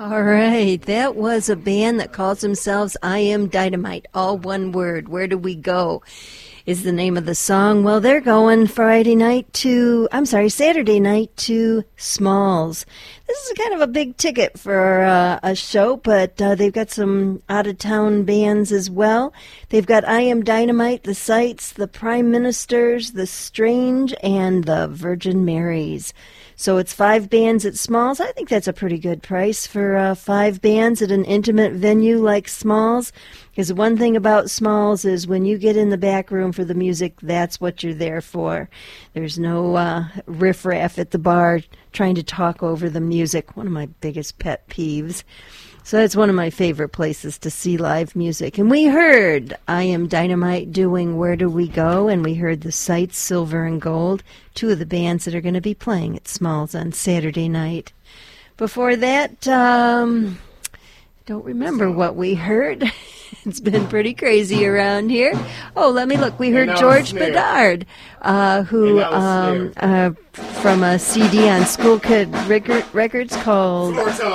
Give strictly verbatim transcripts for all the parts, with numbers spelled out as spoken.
All right, that was a band that calls themselves I Am Dynamite, all one word. Where do we go is the name of the song. Well, they're going Friday night to, I'm sorry, Saturday night to Smalls. This is kind of a big ticket for uh, a show, but uh, they've got some out-of-town bands as well. They've got I Am Dynamite, The Sights, The Prime Ministers, The Strange, and The Virgin Marys. So it's five bands at Smalls. I think that's a pretty good price for uh, five bands at an intimate venue like Smalls. Because one thing about Smalls is when you get in the back room for the music, that's what you're there for. There's no uh, riffraff at the bar trying to talk over the music. One of my biggest pet peeves. So that's one of my favorite places to see live music. And we heard I Am Dynamite doing Where Do We Go? And we heard The Sights, Silver and Gold, two of the bands that are going to be playing at Smalls on Saturday night. Before that, um, don't remember what we heard. It's been pretty crazy around here. Oh, let me look. We heard George Bedard, uh, who um, uh, from a C D on School Kid record, Records called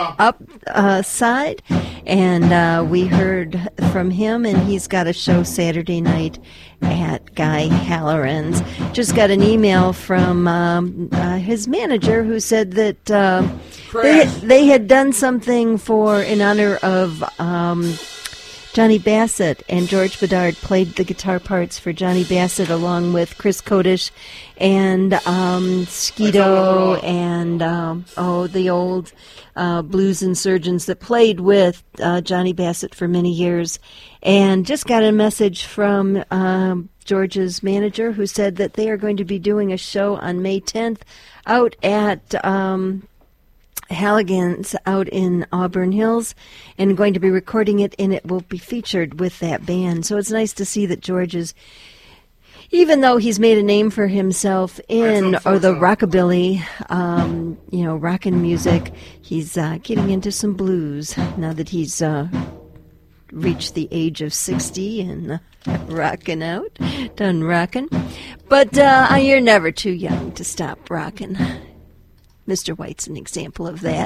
Upside, uh, and uh, we heard from him, and he's got a show Saturday night at Guy Halloran's. Just got an email from um, uh, his manager who said that uh, they, they had done something for in honor of Um, Johnny Bassett, and George Bedard played the guitar parts for Johnny Bassett along with Chris Kodish and um, Skeeto and um, oh the old uh, blues insurgents that played with uh, Johnny Bassett for many years. And just got a message from um, George's manager who said that they are going to be doing a show on May tenth out at Um, Halligan's out in Auburn Hills, and going to be recording it, and it will be featured with that band. So it's nice to see that George is, even though he's made a name for himself in or the rockabilly, um, you know, rockin' music, he's uh, getting into some blues now that he's uh, reached the age of sixty and uh, rocking out, done rocking. But uh, you're never too young to stop rocking. Mister White's an example of that.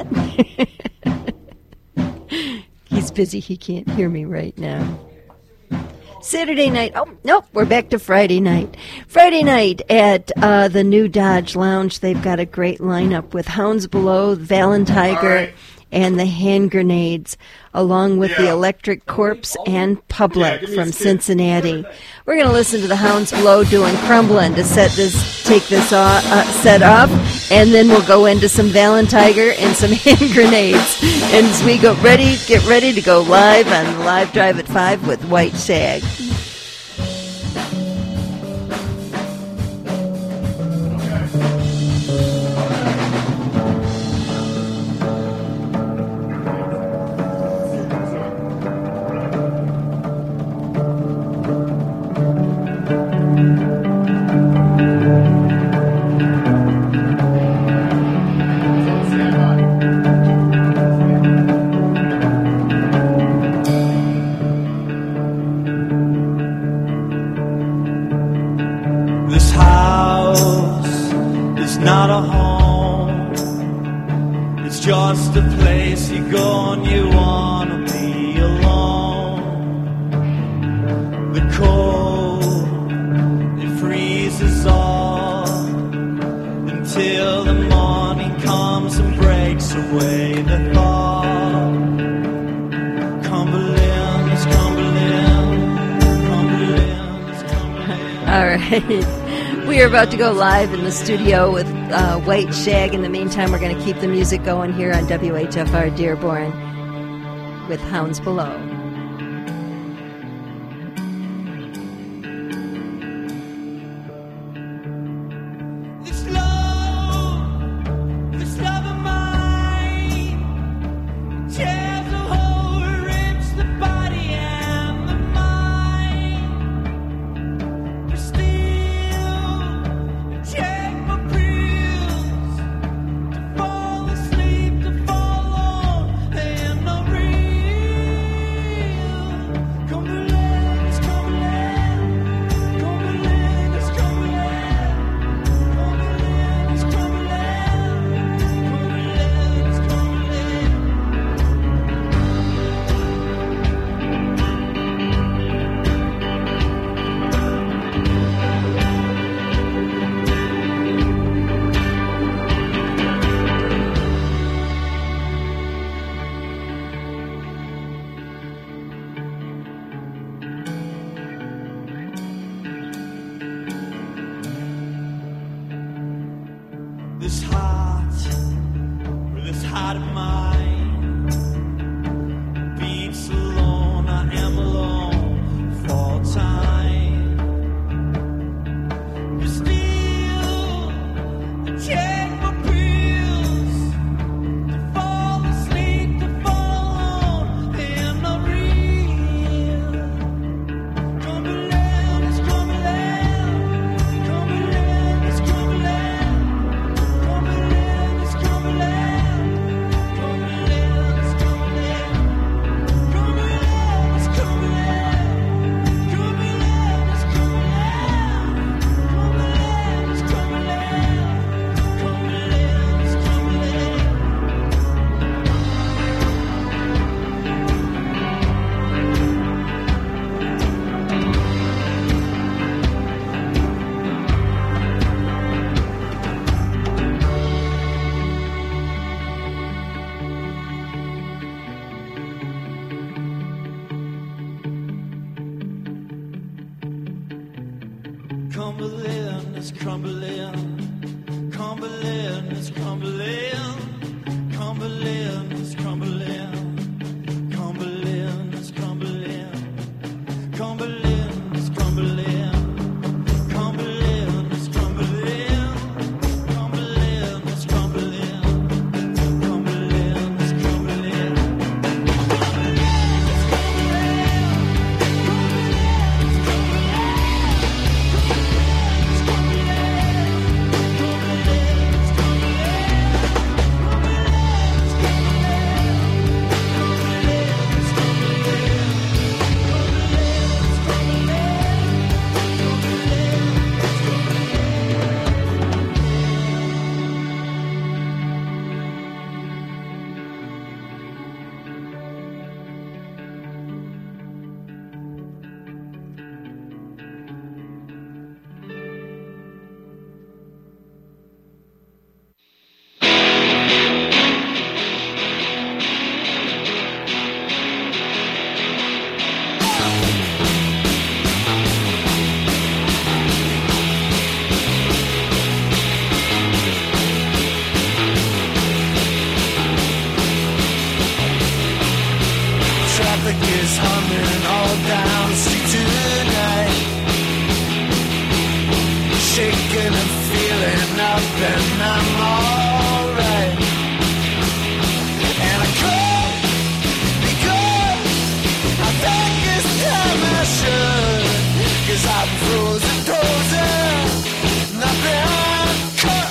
He's busy. He can't hear me right now. Saturday night. Oh, nope. We're back to Friday night. Friday night at uh, the New Dodge Lounge. They've got a great lineup with Hounds Below, Valentiger, right, and the Hand Grenades, along with yeah. the Electric Corpse and Public yeah, from Cincinnati. We're going to listen to the Hounds Below doing Crumbling to set this, take this off, uh, set off, and then we'll go into some Valentiger and some Hand Grenades. And as we go ready, get ready to go live on Live Drive at five with White Shag. We are about to go live in the studio with uh, White Shag. In the meantime, we're going to keep the music going here on W H F R Dearborn with Hounds Below. heart of mine beats alone. I am alone for time. But still, I take my pills to fall asleep, to fall on. They are not real. Cumberland is Cumberland. Cumberland is Cumberland. Cumberland is Cumberland. Cumberland is Cumberland. Cumberland is Cumberland. Cumberland is Cumberland. Cumberland is Cumberland. Cumberland is Cumberland. Cumberland is crumbling. Cumberland is crumbling. Cumberland is crumbling. Cumberland is crumbling. Cumberland is crumbling. Cumberland is crumbling. Cumberland is crumbling. Cumberland is crumbling. Traffic is humming all down the street tonight. Shaking and feeling up and I'm alright. And I could be good, I think this time I should. Cause I'm frozen, frozen, nothing cut.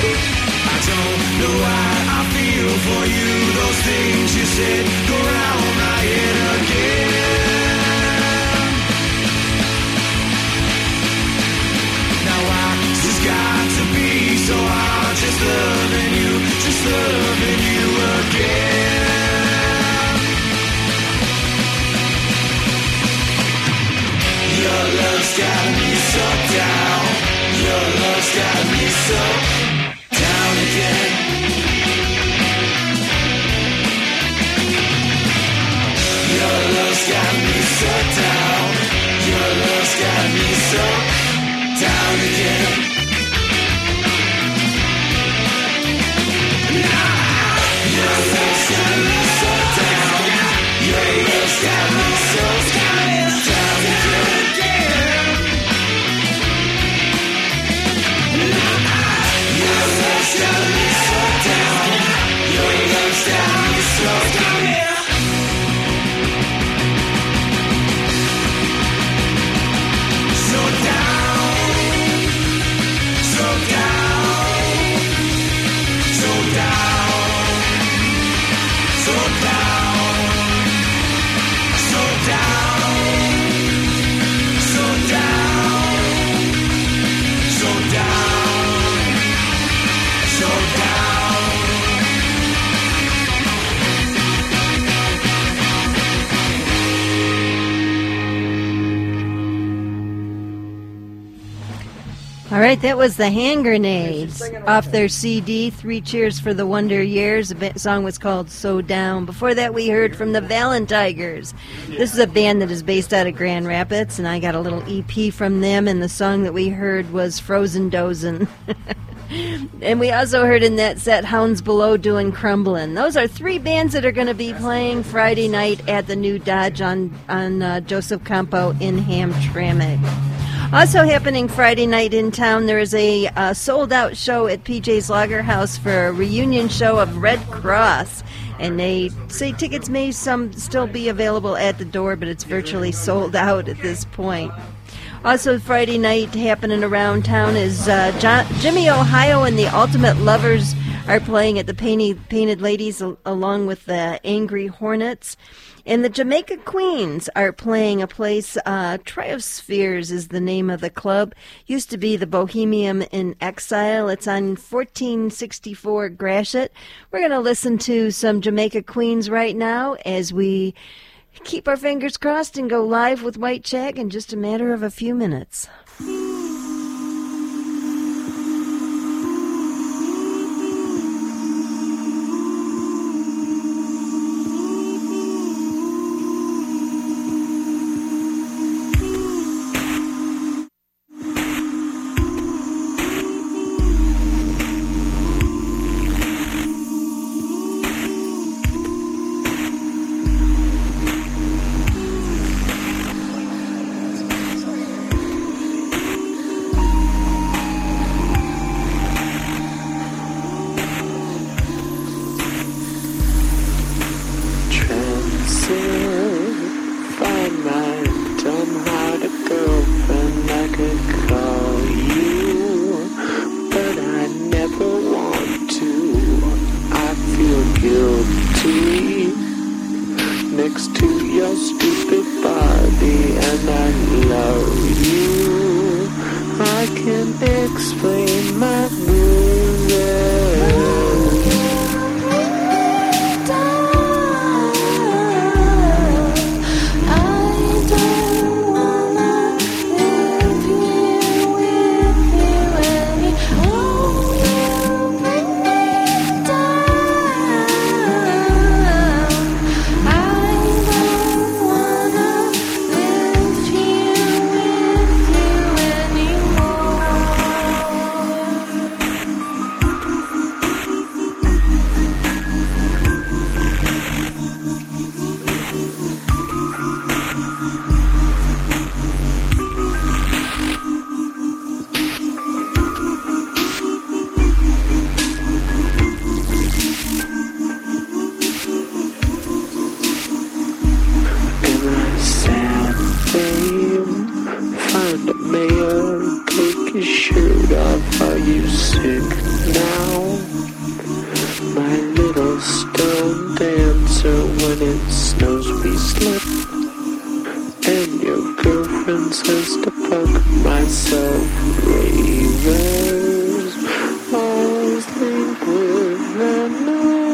I don't know why I feel for you. Those things you said go round my head again. Now why this got to be so hard? Just loving you, just loving you again. Your love's got me so down. Your love's got me so down again. Your love's got me so down. Your love's got me so down again. Your love's got me so down. Your love's got me so down again. Your love's got me so down. Your love's got me so down. So down, so down, so down, so down, so down, so down, so down, so down. All right, that was the Hand Grenades off their C D, Three Cheers for the Wonder Years. The ba- song was called So Down. Before that, we heard from the Valentigers. This is a band that is based out of Grand Rapids, and I got a little E P from them, and the song that we heard was Frozen Dozin'. And we also heard in that set Hounds Below doing Crumblin'. Those are three bands that are going to be playing Friday night at the new Dodge on, on uh, Joseph Campo in Hamtramck. Also happening Friday night in town, there is a uh, sold-out show at P J's Lager House for a reunion show of Red Cross. And they say tickets may some still be available at the door, but it's virtually sold out at this point. Also Friday night happening around town is uh, John, Jimmy Ohio and the Ultimate Lovers are playing at the Painted, Painted Ladies al- along with the Angry Hornets. And the Jamaica Queens are playing a place, uh, Triospheres is the name of the club. Used to be the Bohemian in Exile. It's on fourteen sixty-four Gratiot. We're going to listen to some Jamaica Queens right now as we keep our fingers crossed and go live with White Shag in just a matter of a few minutes. love, are you sick now? My little stone dancer, when it snows we slip. And your girlfriend says to fuck myself. Ravers, all sleep with them lovers.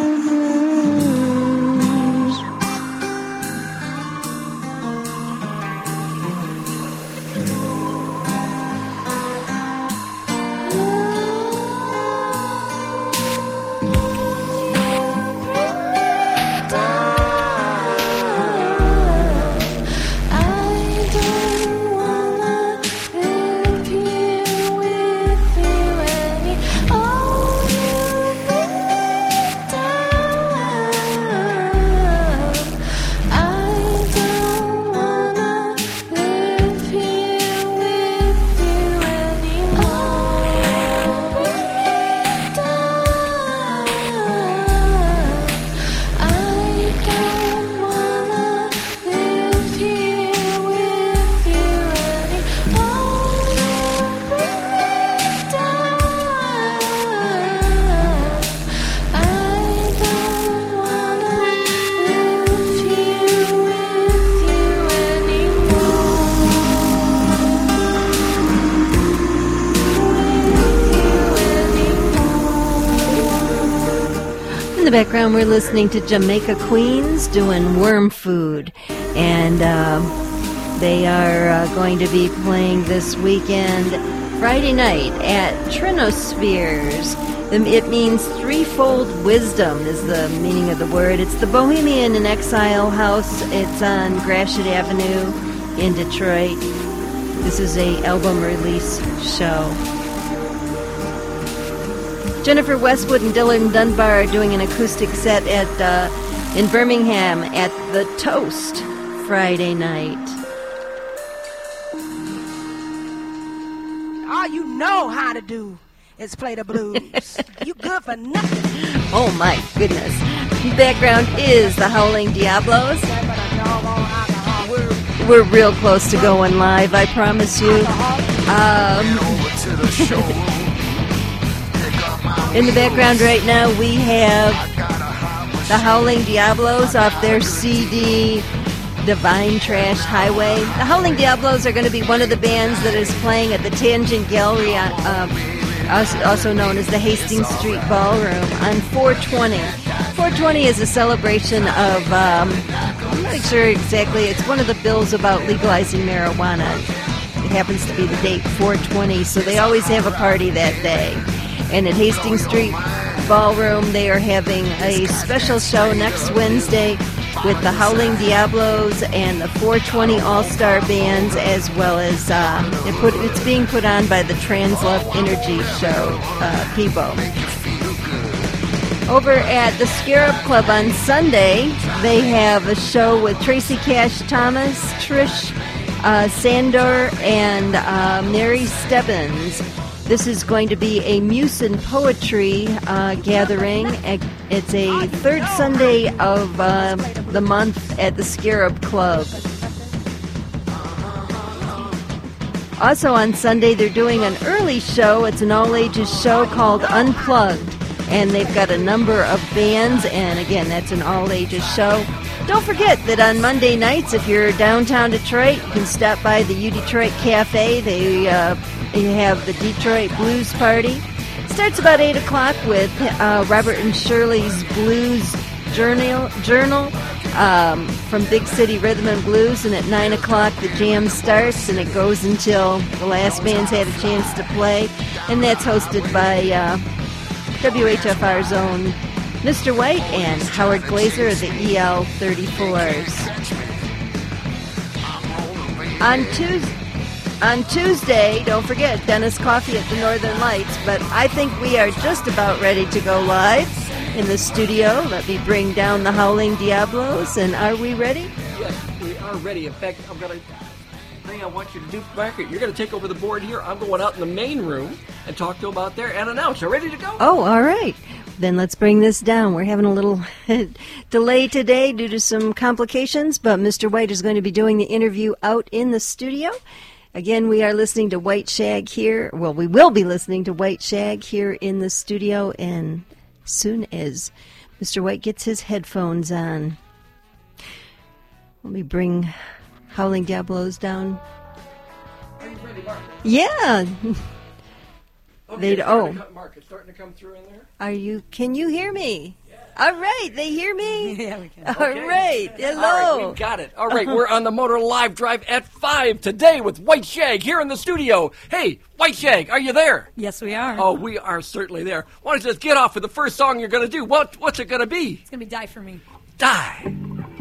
In the background, we're listening to Jamaica Queens doing Worm Food, and uh, they are uh, going to be playing this weekend, Friday night, at Trinospheres. The- It means threefold wisdom is the meaning of the word. It's the Bohemian in Exile House. It's on Gratiot Avenue in Detroit. This is a album release show. Jennifer Westwood and Dylan Dunbar are doing an acoustic set at uh, in Birmingham at the Toast Friday night. All you know how to do is play the blues. You good for nothing. Oh my goodness. Background is the Howling Diablos. We're, we're real close to going live, I promise you. Um, in the background right now, we have the Howling Diablos off their C D, Divine Trash Highway. The Howling Diablos are going to be one of the bands that is playing at the Tangent Gallery, um, also known as the Hastings Street Ballroom, on four twenty. four twenty is a celebration of, um, I'm not sure exactly, it's one of the bills about legalizing marijuana. It happens to be the date four twenty, so they always have a party that day. And at Hastings Street Ballroom, they are having a special show next Wednesday with the Howling Diablos and the four twenty All-Star Bands, as well as uh, it put, it's being put on by the Translove Energy Show uh, people. Over at the Scarab Club on Sunday, they have a show with Tracy Cash Thomas, Trish uh, Sandor, and uh, Mary Stebbins. This is going to be a Muse and Poetry uh, gathering. It's a third Sunday of uh, the month at the Scarab Club. Also on Sunday, they're doing an early show. It's an all-ages show called Unplugged. And they've got a number of bands, and again, that's an all-ages show. Don't forget that on Monday nights, if you're downtown Detroit, you can stop by the U Detroit Cafe. They uh, have the Detroit Blues Party. Starts about eight o'clock with uh, Robert and Shirley's Blues Journal, journal um, from Big City Rhythm and Blues, and at nine o'clock the jam starts, and it goes until the last band's had a chance to play, and that's hosted by uh, W H F R's own Mister White and Howard Glazer of the E L thirty-fours. On Tuesday, on Tuesday, don't forget, Dennis Coffee at the Northern Lights, but I think we are just about ready to go live in the studio. Let me bring down the Howling Diablos, and are we ready? Yes, we are ready. In fact, I've got a thing I want you to do back here. You're going to take over the board here. I'm going out in the main room and talk to them about there and announce. Are you ready to go? Oh, all right. Then let's bring this down. We're having a little delay today due to some complications, but Mister White is going to be doing the interview out in the studio. Again, we are listening to White Shag here. Well, we will be listening to White Shag here in the studio, and as soon as Mister White gets his headphones on, let me bring Howling Diablos down. Are you ready, Mark? Yeah. Okay, They'd- it's starting oh. to come- Mark, it's starting to come through in there. Are you? Can you hear me? All right, they hear me. Yeah, we can. All Okay. right, All right, hello. we've got it. All right, we're on the Motor Live Drive at five today with White Shag here in the studio. Hey, White Shag, are you there? Yes, we are. Oh, we are certainly there. Why don't you just get off with the first song you're going to do? What? What's it going to be? It's going to be Die For Me. Die.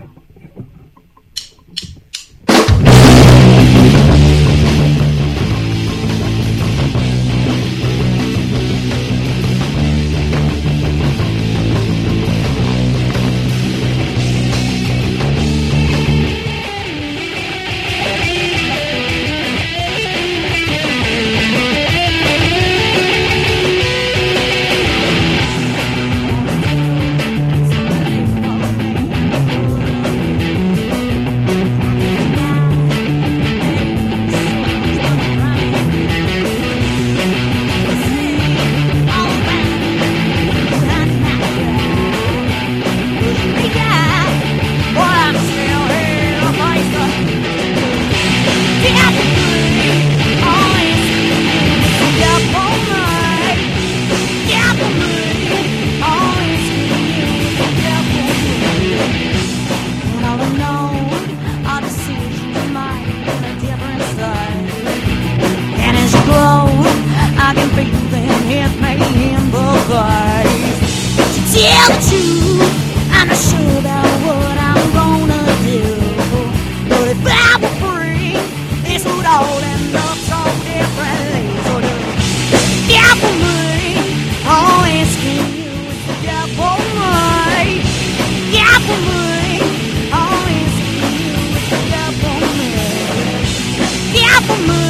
I can feel them hit me in the face. To tell the truth, I'm not sure about what I'm gonna do. But if I were free, this would all end up so differently. So the devil me, oh, asking you, it's the devil me. Devil me, oh, asking you, it's the devil me. Devil me.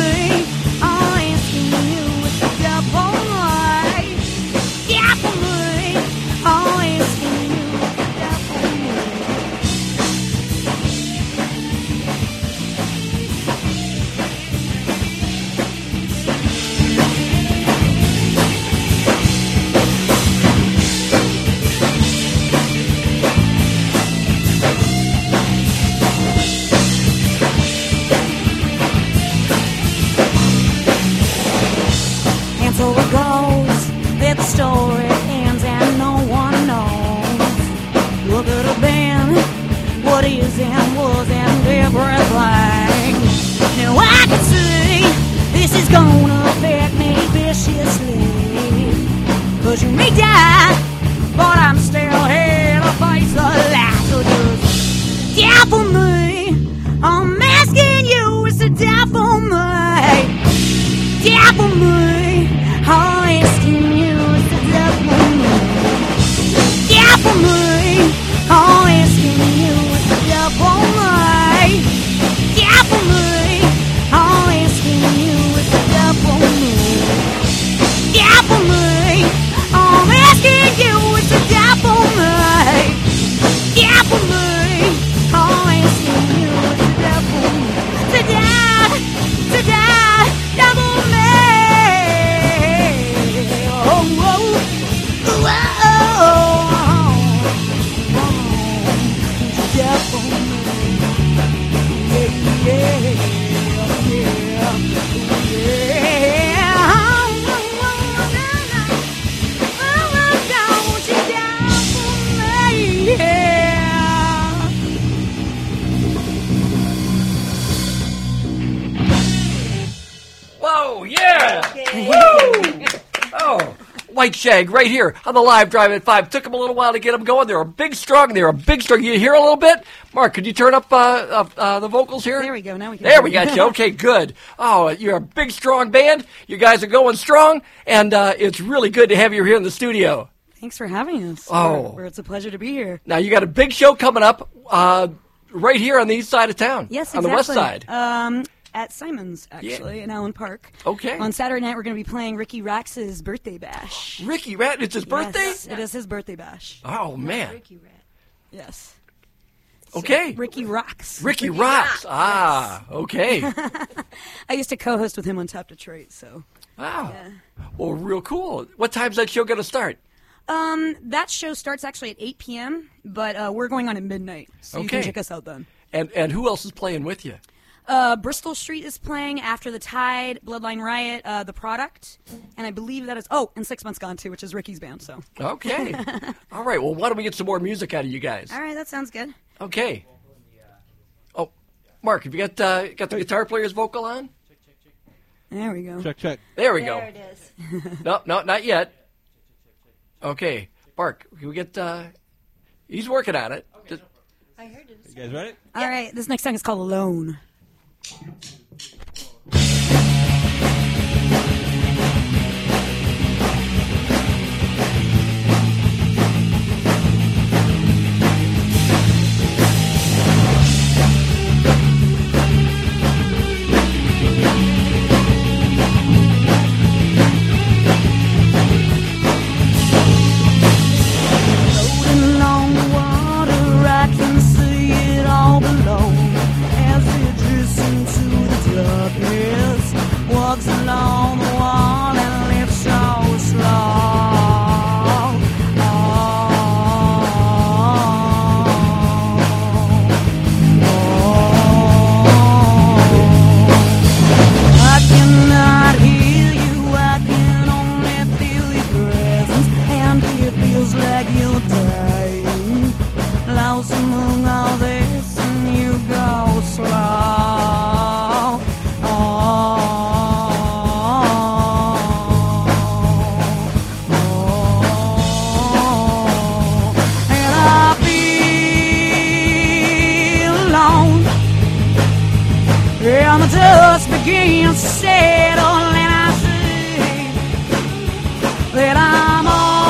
So it goes, that the story ends and no one knows what could have been, what is and was and everything. Now I can see this is gonna affect me viciously. Cause you may die, but I'm still here to face the light. So just die for me, I'm asking you, it's a die for me. Die for me. I'm asking you to die for me. Die for me. I'm asking you to die for me. Die for me. I'm asking you to die for me. Die for me. I'm asking you to die for me. Die for me. I'm asking you to die for me. To die, to die, die for me. Whoa, yeah! Woo! Oh, White Shag right here on the Live Drive at five. Took them a little while to get them going. They were big, strong. They were big, strong. You hear a little bit? Mark, could you turn up uh, uh, uh, the vocals here? There we go. Now we can. There we got you. Okay, good. Oh, you're a big, strong band. You guys are going strong, and uh, it's really good to have you here in the studio. Thanks for having us. Oh. We're- we're- it's a pleasure to be here. Now, you got a big show coming up uh, right here on the east side of town. Yes, on exactly. the west side. Um, at Simon's, actually, in Allen Park. Okay. On Saturday night, we're going to be playing Ricky Rax's birthday bash. Ricky Rat, it's his birthday? Yes, it is his birthday bash. Oh, man. Ricky Rat. Yes. Okay. Ricky Rocks. Ricky Rocks. Ah, okay. I used to co-host with him on Top Detroit, so. Wow. Well, real cool. What time's that show going to start? Um, that show starts actually at eight p.m., but uh, we're going on at midnight, so you can Okay. check us out then. And and who else is playing with you? Uh, Bristol Street is playing, After the Tide, Bloodline Riot, uh, The Product, and I believe that is, oh, and Six Months Gone too, which is Ricky's band, so. Okay. All right. Well, why don't we get some more music out of you guys? All right, that sounds good. Okay. Oh, Mark, have you got uh, got the guitar player's vocal on? There we go. Check, check. There we There go. it is. No, no, not yet. Okay, Mark, can we get? Uh, he's working on it. Just- I heard it. You guys ready? All right, this next song is called Alone. Floating on the water, I can see it all below as it drifts into the darkness. Walks along the wall and lifts so slow. I cannot hear you, I can only feel your presence, and it feels like you're dying. Lost among all this, and you go slow. Oh, and I feel alone. And the dust begins to settle, and I see that I'm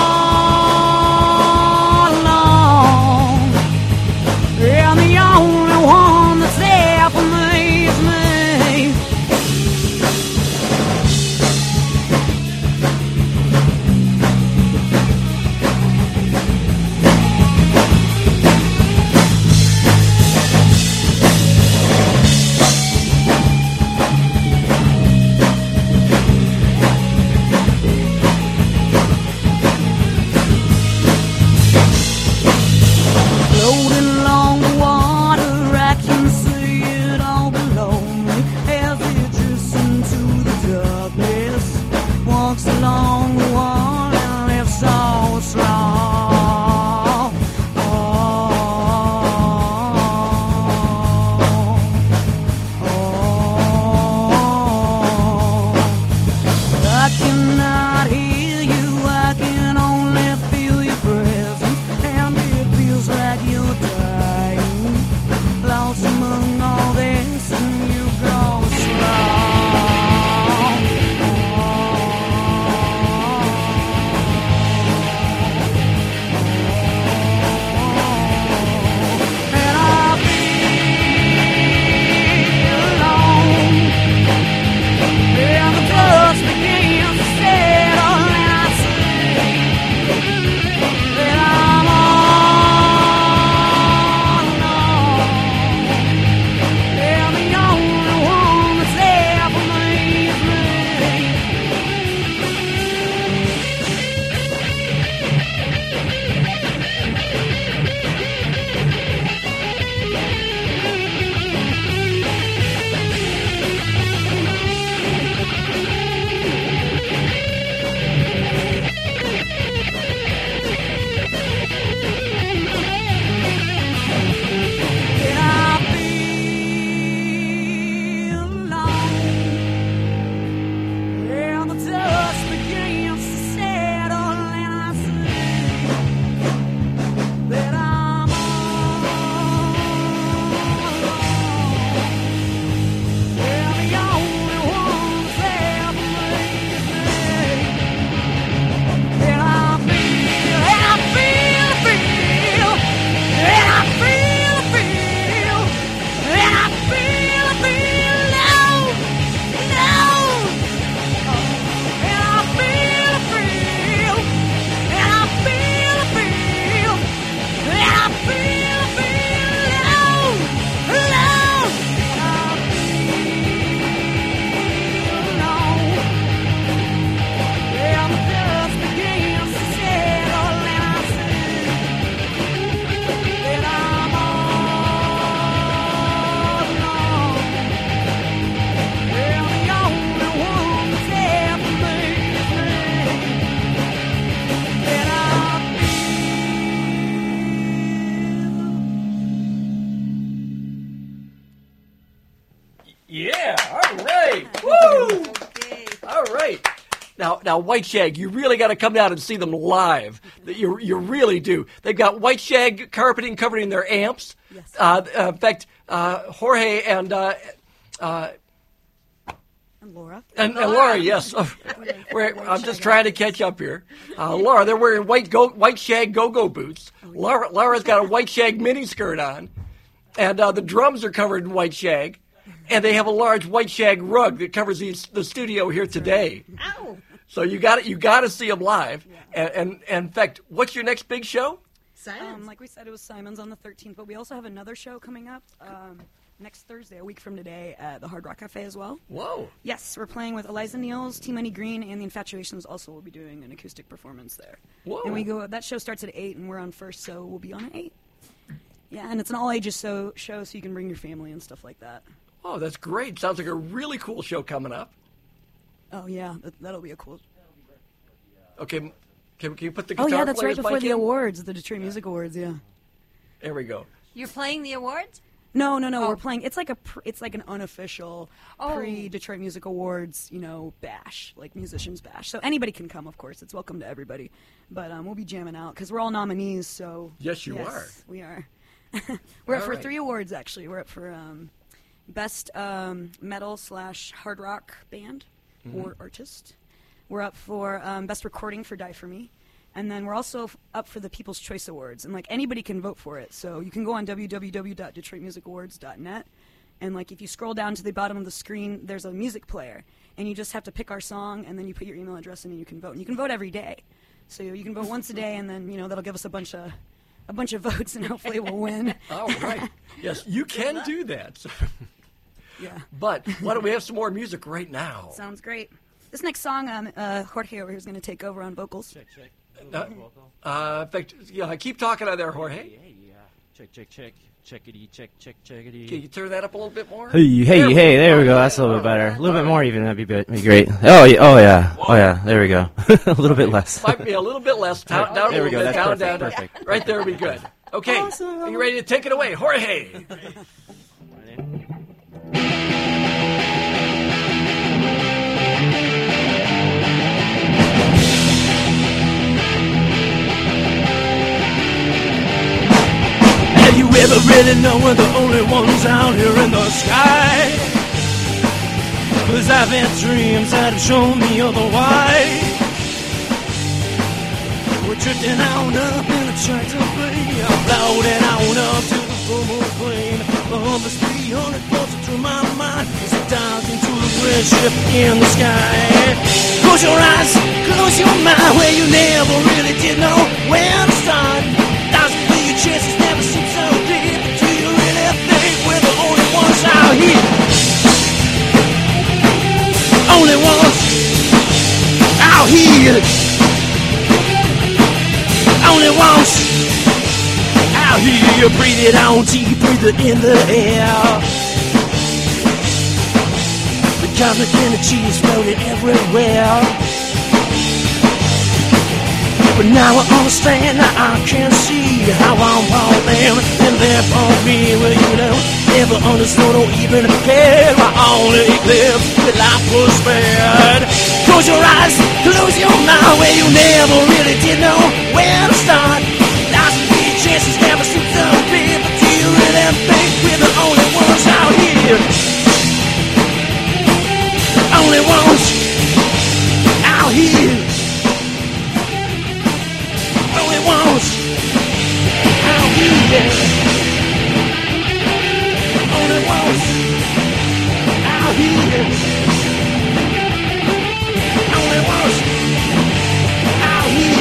all alone. And the only one that's there for me is me. Now, White Shag, you really got to come down and see them live. You you really do. They've got White Shag carpeting covered in their amps. Yes. Uh, in fact, uh, Jorge and uh, uh, And Laura. and, and Laura, yes. We're, I'm just trying to catch up here. Uh, Laura, they're wearing white go, white shag go-go boots. Laura, Laura's got a white shag mini skirt on, and uh, the drums are covered in white shag, and they have a large white shag rug that covers the, the studio here today. Ow. So you got you got to see them live. And, and, and in fact, what's your next big show? Um, like we said, it was Simon's on the thirteenth, but we also have another show coming up um, next Thursday, a week from today, at the Hard Rock Cafe as well. Whoa. Yes, we're playing with Eliza Niels, T Money Green, and the Infatuations also will be doing an acoustic performance there. Whoa. And we go. That show starts at eight, and we're on first, so we'll be on at eight. Yeah, and it's an all ages so, show, so you can bring your family and stuff like that. Oh, that's great. Sounds like a really cool show coming up. Oh yeah, that, that'll be a cool. Okay, can, can you put the Oh guitar yeah, that's right player's before mic the in? awards, the Detroit Music Awards. Yeah. There we go. You're playing the awards? No, no, no. Oh. We're playing. It's like a. Pr- it's like an unofficial Oh. pre-Detroit Music Awards, you know, bash, like musicians bash. So anybody can come, of course. It's welcome to everybody. But um, we'll be jamming out because we're all nominees. So Yes, you are. We are. We're up All for right. three awards actually. We're up for um, best um, metal slash hard rock band Mm-hmm. or artist. We're up for um, best recording for Die For Me. And then we're also f- up for the People's Choice Awards. And, like, anybody can vote for it. So you can go on w w w dot detroit music awards dot net. And, like, if you scroll down to the bottom of the screen, there's a music player. And you just have to pick our song, and then you put your email address in, and you can vote. And you can vote every day. So you can vote once a day, and then, you know, that'll give us a bunch of a bunch of votes, and hopefully we'll win. All right. Yes, you can do that. Yeah. But why don't we have some more music right now? Sounds great. This next song, um, uh, Jorge over here is going to take over on vocals. Check, check. Uh, uh, in fact, yeah, keep talking on there, Jorge. Hey, yeah. Check, check, check. Checkity, check, check, checkity. Can you turn that up a little bit more? Hey, hey, There we hey, go. there we go. That's a little bit better. A little bit more even. That'd be, bit, be great. Oh, yeah, oh, yeah. Oh, yeah. There we go. A little bit less. Might be a little bit less. Down, down There a we little go. bit. That's Down, perfect, down. perfect. Right there would be good. Okay. Are you ready to take it away, Jorge? Have you ever really known we're the only ones out here in the sky? Cause I've had dreams that have shown me otherwise. We're drifting on up in a tractor plane, floating on up to the full moon flame of the three hundred volts through my mind as it dives into the red ship in the sky. Close your eyes, close your mind, where you never really did know where to start. Thousand million chances never seem so deep. Do you really think we're the only ones out here? Only ones out here. Only ones out here. You breathe it on deep, breathe it in the air. The cosmic energy is floating everywhere. But now I understand, now I can see how I'm for them and they're for me. Well, you know, never understood or even cared. My only eclipse that life was spared. Close your eyes, close your mind, where you never really did know where to start. Lots of big chances never seem so big, but do you really think we're the only ones out here? Only ones out here. Only ones out here. Only ones out here. Only ones out here.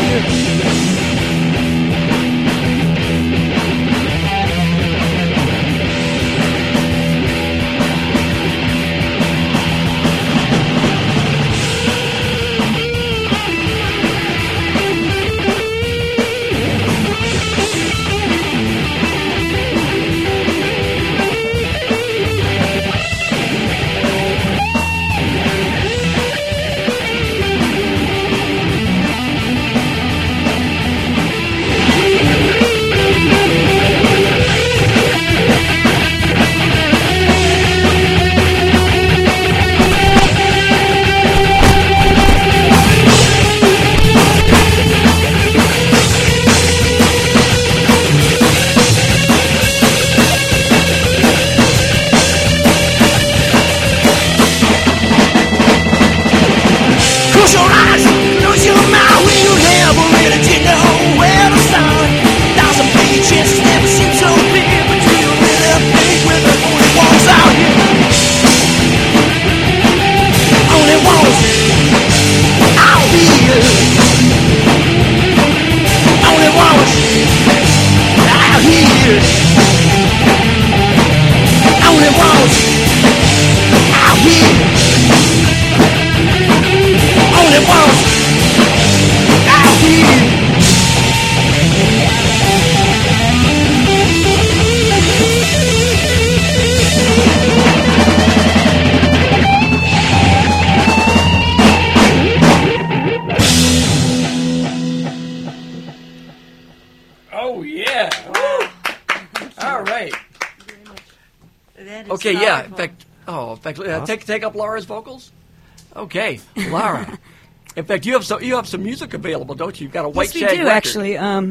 Okay, yeah. In fact, oh, in fact, uh, take take up Laura's vocals. Okay, Laura. In fact, you have some you have some music available, don't you? You've got a White yes, Shag we do record. actually. Um,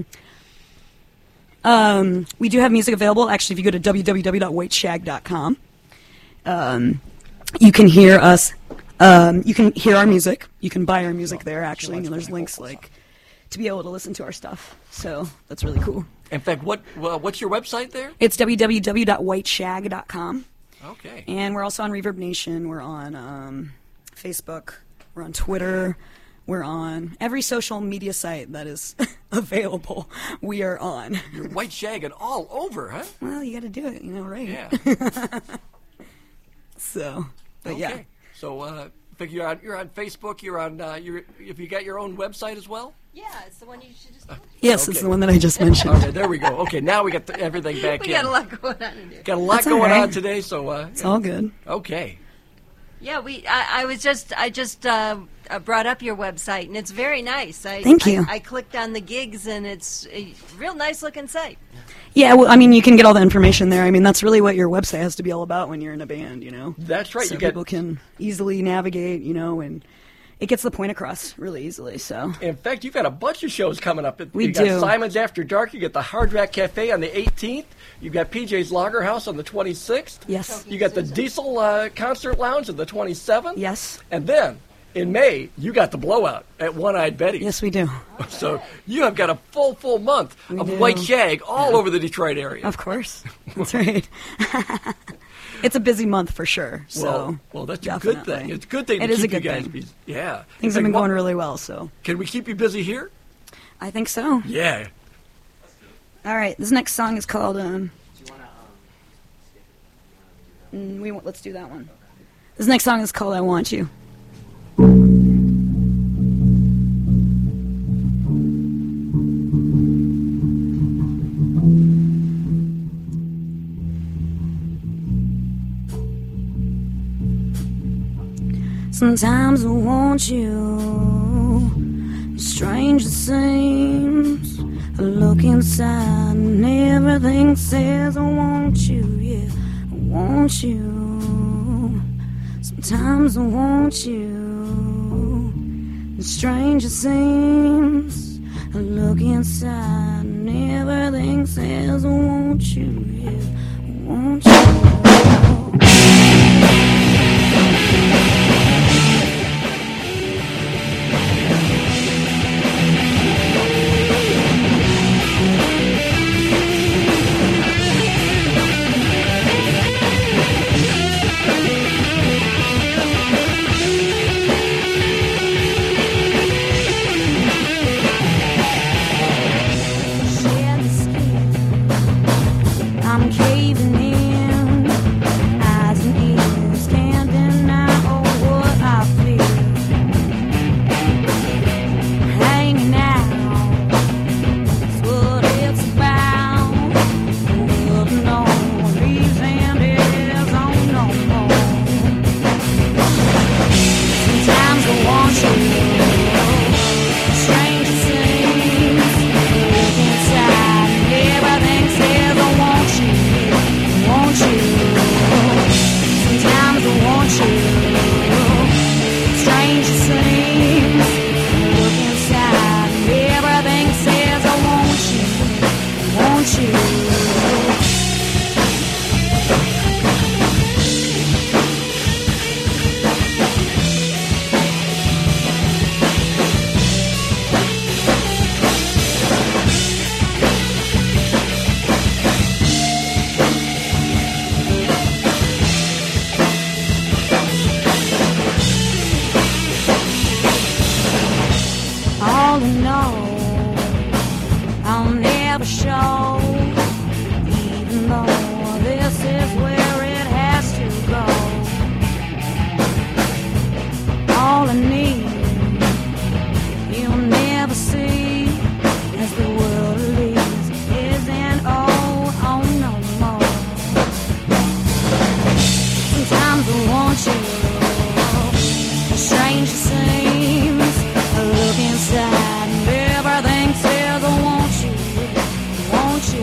um, we do have music available. Actually, if you go to w w w dot white shag dot com, um, you can hear us. Um, you can hear our music. You can buy our music there. Actually, and there's links like to be able to listen to our stuff. So that's really cool. In fact, what uh, what's your website there? It's w w w dot white shag dot com. Okay. And we're also on Reverb Nation. We're on um, Facebook. We're on Twitter. We're on every social media site that is available. We are on. You're White Shagging all over, huh? Well, you got to do it, you know, right? Yeah. So, but okay. yeah. So, uh, think you're on you're on Facebook. You're on. Uh, you're if you got your own website as well. Yeah, it's the one you should just. Yes, Okay. it's the one that I just mentioned. Okay, there we go. Okay, now we got the, everything back We in. got a lot going on in here. Got a lot That's all going right. on today, so uh, It's all good. okay. Yeah, we. I, I was just. I just uh, uh, brought up your website, and it's very nice. I, Thank you. I, I clicked on the gigs, and it's a real nice looking site. Yeah, well, I mean, you can get all the information there. I mean, that's really what your website has to be all about when you're in a band, you know? That's right. So You get- people can easily navigate, you know, and it gets the point across really easily, so. In fact, you've got a bunch of shows coming up. We you got do. Simon's After Dark. You got the Hard Rack Cafe on the eighteenth. You've got P J's Lager House on the twenty-sixth. Yes. You got the Diesel uh, Concert Lounge on the twenty-seventh. Yes. And then in May, you got the Blowout at One Eyed Betty. Yes, we do. So you have got a full, full month We of do. White Shag all over the Detroit area. Of course. That's right. It's a busy month for sure, so. well, well, that's a good definitely. thing. It's a good thing It to is a keep good you guys thing. busy. Yeah. Things In have been fact, going what- really well, so. Can we keep you busy here? I think so. Yeah. All right, this next song is called, um. Mm, we, won't- let's do that one. This next song is called I Want You. Sometimes I want you, strange it seems. I look inside and everything says I want you, yeah, I want you. Sometimes I want you, strange it seems. I look inside and everything says I want you, yeah, I want you. I'm caving in, eyes and ears can't deny oh, what I feel. Hanging out is what it's about. Well, no reason is on no more. Sometimes I want you, strange it seems. Look inside and everything says I want you, want you. Sometimes I want you, strange it seems. Look inside and everything says I want you, want you. All in all, I'll never show, even though this is where it has to go. All I need, you'll never see, as the world leaves, isn't oh, oh no more. Sometimes I want you, strange it seems. I look inside and everything says I want you, want you.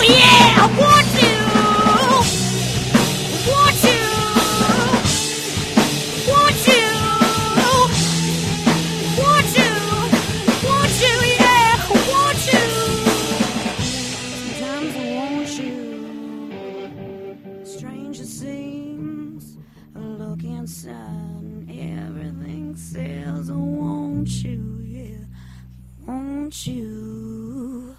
yeah, I want to. Want to. Want to. Want to. Want to, yeah, I want to. Sometimes I want you. Strange it seems. I look inside and everything says I want you, yeah, want you.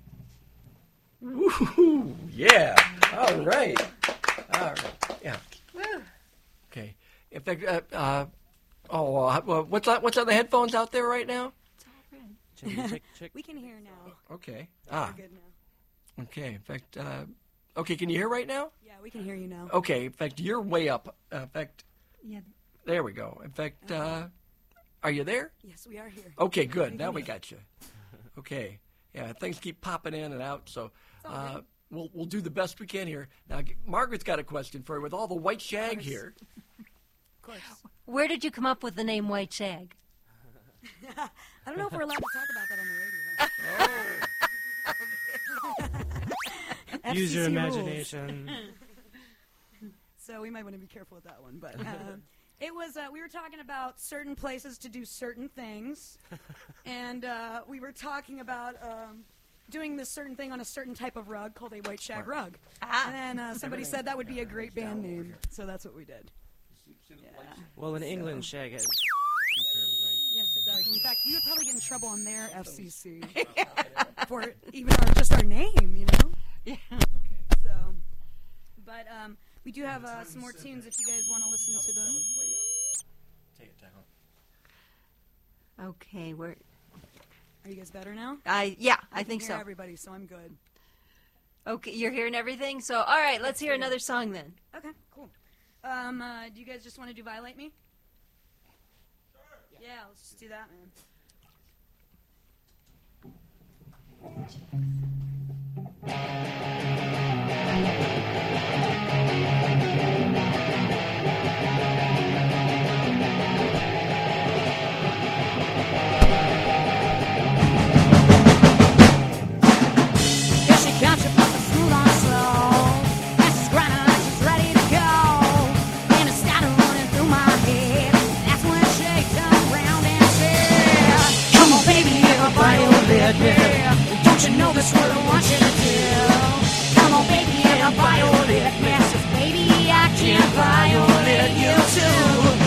Woo-hoo. Yeah. All right. All right. Yeah. Okay. In fact, uh, uh, oh, uh, what's on, what's on the headphones out there right now? Check, check, check. We can hear now. Okay. Ah. We're good now. Okay. In fact, uh, okay. Can you hear right now? Yeah, we can hear you now. Okay. In fact, you're way up. Uh, in fact, Yeah. there we go. In fact, uh, are you there? Yes, we are here. Okay, good. Now we got you. Okay. Yeah, things keep popping in and out, so uh, we'll we'll do the best we can here. Now, g- Margaret's got a question for you. With all the white shag here, Of course. Where did you come up with the name White Shag? I don't know if we're allowed to talk about that on the radio. Use your F C C rules. imagination. So we might want to be careful with that one. But uh, it was uh, we were talking about certain places to do certain things, and uh, we were talking about um, doing this certain thing on a certain type of rug called a white shag rug. And then uh, somebody said that would be a great band name, so that's what we did. Well, in England, shag has two terms, right? Yes, it does. In fact, we would probably get in trouble on their F C C for even our, just our name, you know. Yeah. So, but um, we do have uh, some more tunes if you guys want to listen to them. take it down. Okay, we're. Are you guys better now? I yeah, I, can think hear so. Everybody, so I'm good. Okay, you're hearing everything. So all right, let's hear another song then. Okay, cool. Um, uh, do you guys just want to do Violate Me? Sure. Yeah, let's just do that, man. Yeah, she counts your puppet smooth on slow. And she's grinding like she's ready to go. And it started running through my head. That's when she turned around and said, come on, baby, you're a violate me. Don't you know this what I want you to do? Come on, baby, you're a violate me. Says, baby, I can't violate you too.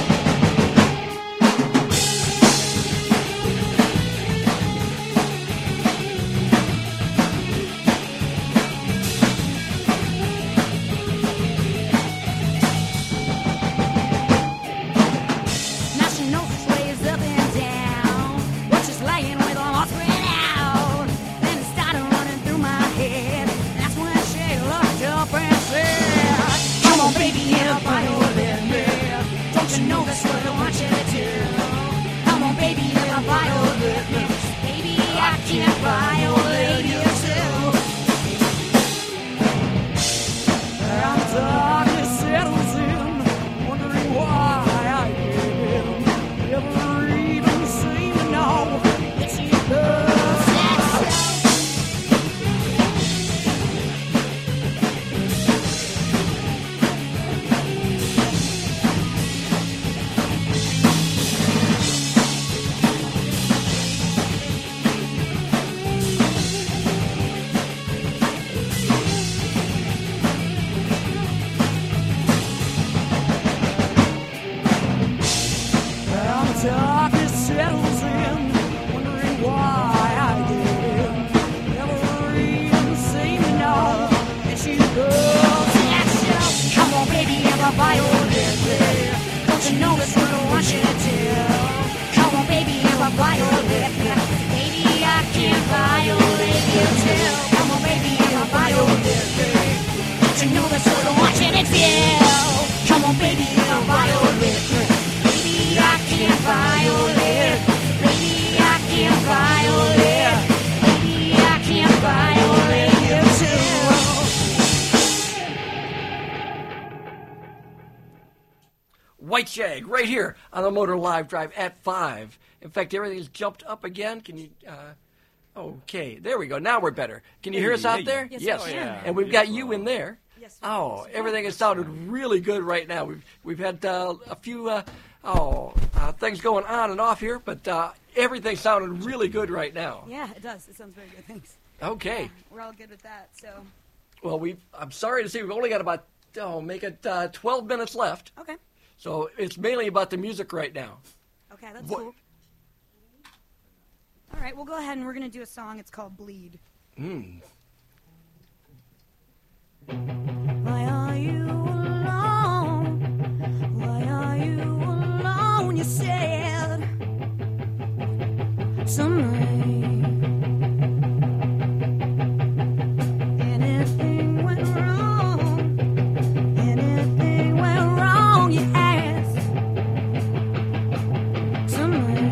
Now she knows which way is up and down. But she's laying with her all spread out. Then it started running through my head. That's when she looked up and said, come on, baby, yeah, violate me. Don't you know that's what I want you to do? Come on, baby, yeah, violate me. Baby, I can't violate you too. And darkness settles in, wondering why I am. Never even seem to know that she loves And darkness settles in, wondering why I am. Never even seem to know that she loves that show. Come on, baby, you're a violate me. Don't you know that's what I want you to do? Come on, baby, you're a violate me. Baby, I can't violate you too. Come on, baby, you're a violate me. Don't you know that's what I want you to do? Come on, baby, you're a violate me. Baby, I can't violate. Baby, I can't violate. Baby, I can't violate you too. White Shag, right here on the Motor Live Drive at five. In fact, everything's jumped up again. Can you? Uh, Okay, there we go. Now we're better. Can you hear us out there? Yes, yes. we can. And we've got you in there. Yes. Oh, everything has sounded really good right now. We've we've had uh, a few uh, oh uh, things going on and off here, but uh, everything sounded really good right now. Yeah, it does. It sounds very good. Thanks. Okay. Yeah, we're all good with that. So. Well, we I'm sorry to say we've only got about oh make it uh, twelve minutes left. Okay. So it's mainly about the music right now. Okay, that's What- cool. All right, we'll go ahead and we're gonna do a song. It's called "Bleed." Hmm. Why are you alone? Why are you alone? You said somebody. Anything went wrong. Anything went wrong. You asked somebody.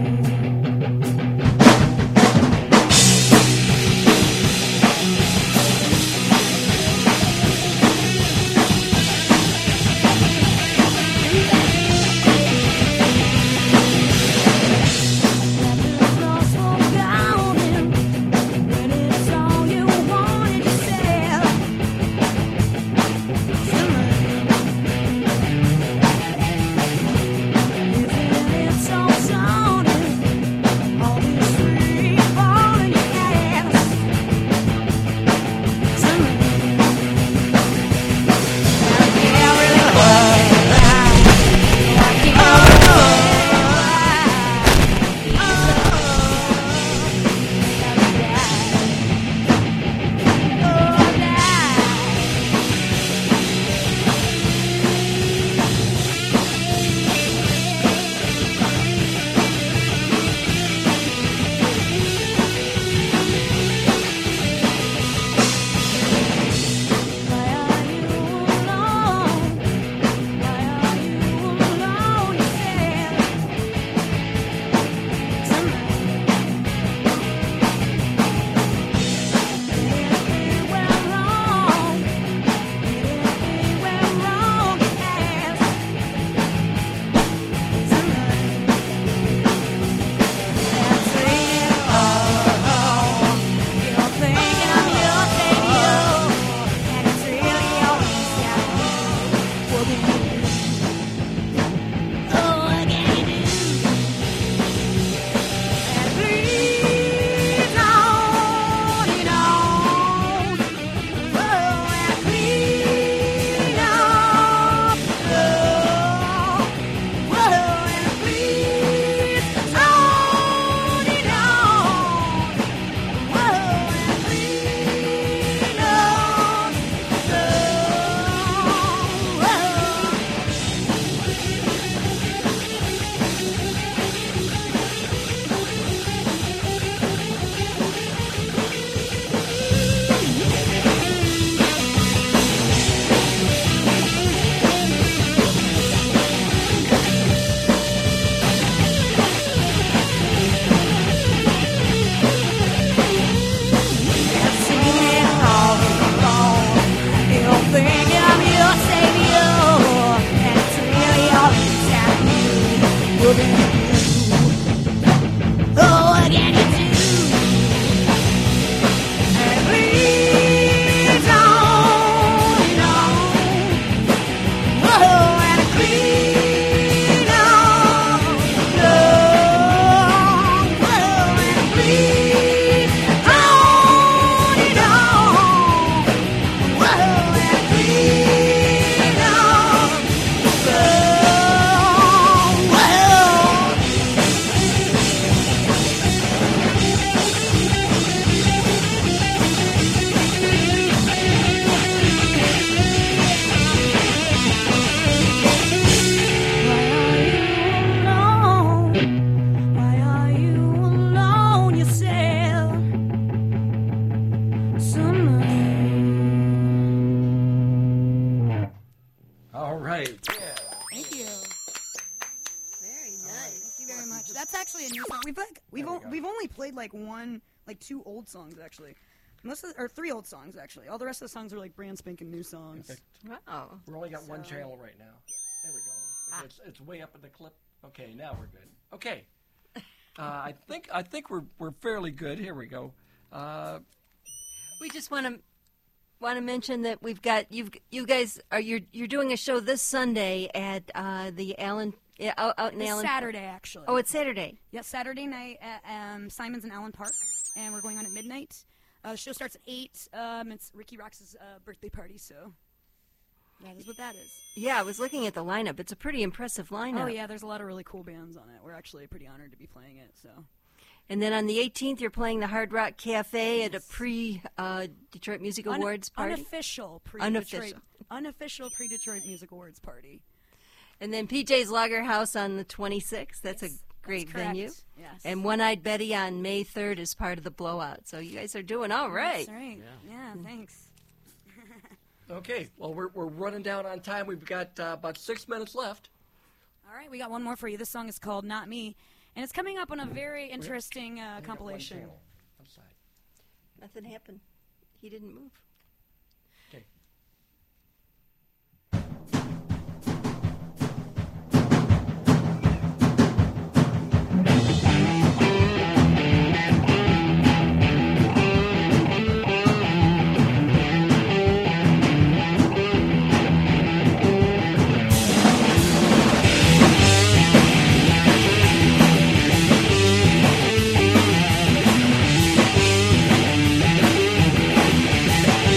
played like one, like two old songs actually. Most of the, or three old songs actually. All the rest of the songs are like brand spanking new songs. Wow. We've only got So- one channel right now. There we go. Ah. It's, it's way up in the clip. Okay, now we're good. Okay. Uh, I think I think we're we're fairly good. Here we go. Uh, We just want to want to mention that we've got you've you guys are you're you're doing a show this Sunday at uh, the Allen yeah, out, out in It's Allen. Saturday, actually. Oh, it's Saturday. Yeah, Saturday night at um, Simon's in Allen Park, and we're going on at midnight. Uh, the show starts at eight. Um, it's Ricky Rox's uh, birthday party, so that is what that is. Yeah, I was looking at the lineup. It's a pretty impressive lineup. Oh, yeah, there's a lot of really cool bands on it. We're actually pretty honored to be playing it, so. And then on the eighteenth, you're playing the Hard Rock Cafe at a pre-Detroit Music Un- Awards party. Unofficial pre-Detroit. Unofficial. Unofficial pre-Detroit Music Awards party. And then P J's Lager House on the twenty-sixth. That's Yes, a great that's correct. venue. Yes. And One Eyed Betty on May third is part of the Blowout. So you guys are doing all right. That's right. Yeah, thanks. okay, well, we're, we're running down on time. We've got uh, about six minutes left. All right, we got one more for you. This song is called Not Me, and it's coming up on a very interesting uh, compilation. Outside. Nothing happened. He didn't move. Okay. Thank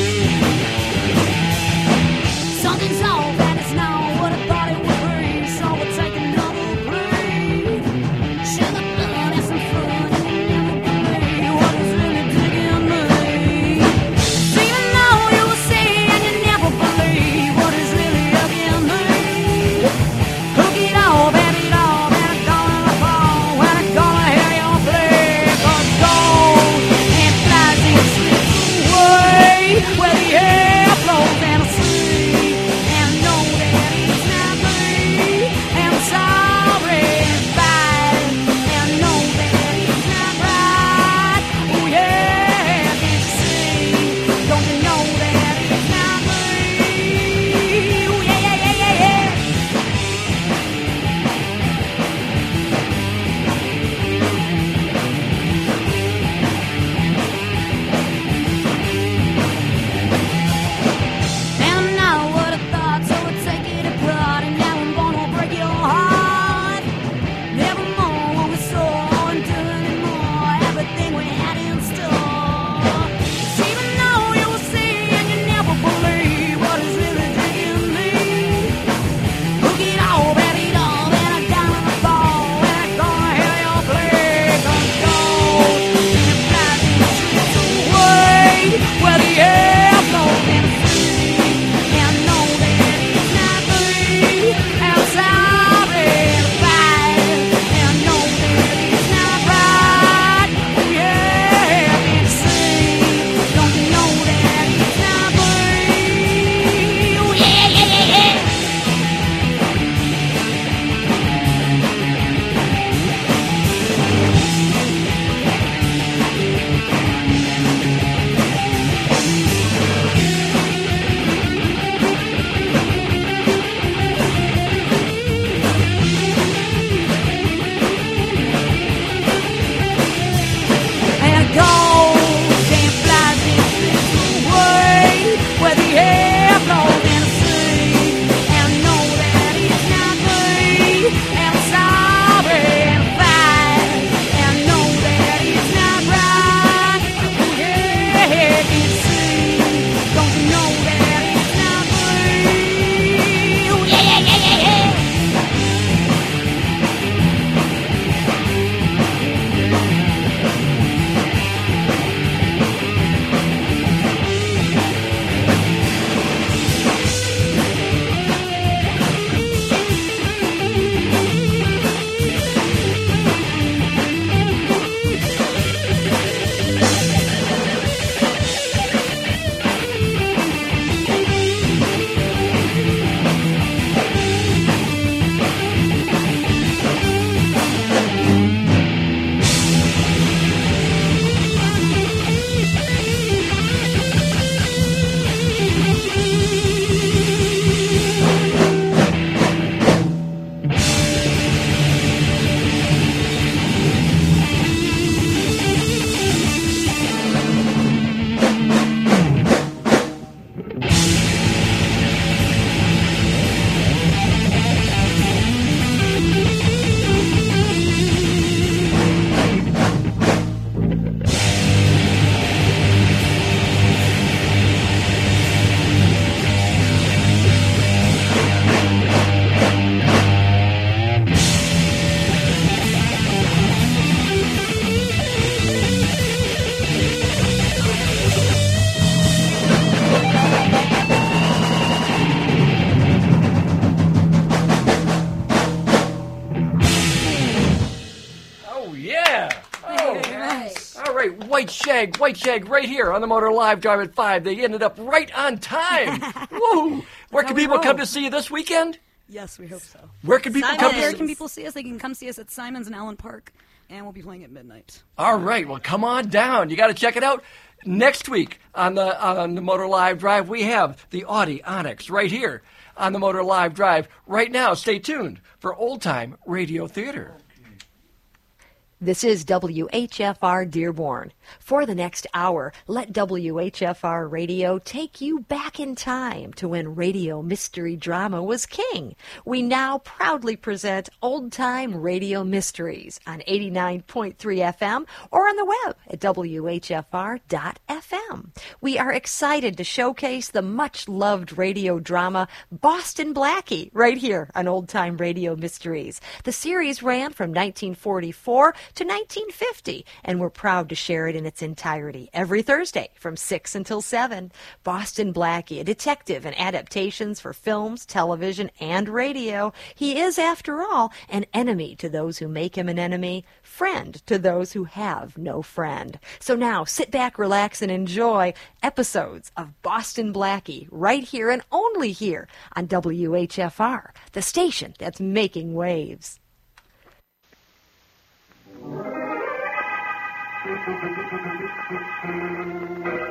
White Shag, White Shag right here on the Motor Live Drive at five. They ended up right on time. Woo! Where can people come to see you this weekend? Yes, we hope so. Where can people Simons. come to Where see can people see us? They can come see us at Simons and Allen Park, and we'll be playing at midnight. All right, well, come on down. You got to check it out. Next week on the on the Motor Live Drive, we have the Audi Onyx right here on the Motor Live Drive. Right now, stay tuned for Old Time Radio Theater. This is W H F R Dearborn. For the next hour, let W H F R Radio take you back in time to when radio mystery drama was king. We now proudly present Old Time Radio Mysteries on eighty-nine point three F M or on the web at W H F R dot F M. We are excited to showcase the much-loved radio drama Boston Blackie right here on Old Time Radio Mysteries. The series ran from nineteen forty-four to nineteen fifty, and we're proud to share it in its entirety every Thursday from six until seven. Boston Blackie, a detective in adaptations for films, television, and radio. He is, after all, an enemy to those who make him an enemy, friend to those who have no friend. So now, sit back, relax, and enjoy episodes of Boston Blackie right here and only here on W H F R, the station that's making waves.